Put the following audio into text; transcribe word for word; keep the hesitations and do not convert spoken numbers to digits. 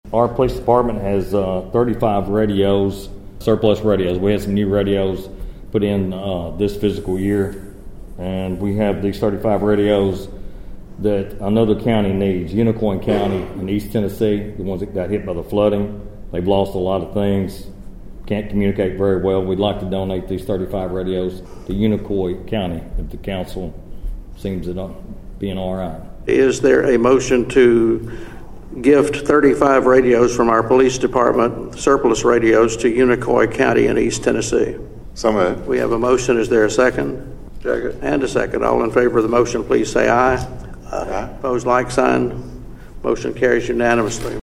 Our police department has uh, thirty-five radios, surplus radios. We had some new radios put in uh, this fiscal year, and we have these thirty-five radios that another county needs. Unicoi County in East Tennessee, the ones that got hit by the flooding, they've lost a lot of things, can't communicate very well. We'd like to donate these thirty-five radios to Unicoi County if the council seems it being all right. Is there a motion to gift thirty-five radios from our police department, surplus radios, to Unicoi County in East Tennessee? So moved. We have a motion. Is there a second? Second. And a second. All in favor of the motion, please say aye. Aye. Opposed, like sign. Motion carries unanimously.